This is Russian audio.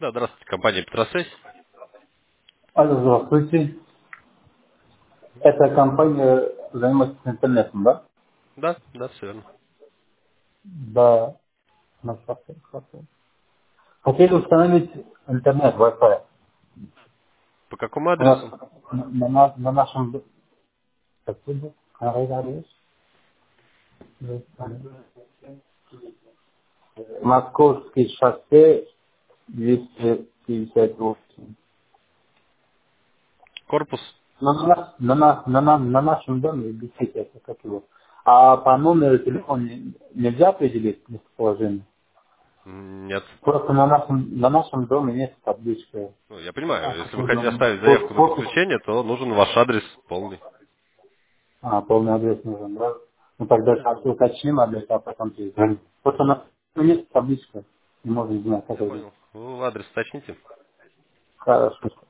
Да, здравствуйте, компания Петросвязь. Алло, здравствуйте. Это компания занимается интернетом, да? Да, да, все верно. Да. на шахте, хорошо. Хотели установить интернет, Wi-Fi. По какому У нас адресу? на нашем... Как будет? Адрес? Московский шоссе 258. Корпус? На нашем доме висит это, как его. А по номеру телефона нельзя определить местоположение? Нет. Просто на нашем доме нет таблички. Ну, я понимаю, если вы хотите Обслуживание. оставить заявку на Корпус. подключение, то нужен ваш адрес полный. Полный адрес нужен, да? Ну тогда Да. сейчас уточним адрес, а потом перезвоним. Просто нет таблички. Не можем знать, как Я это. понял. Вы адрес уточните. Хорошо.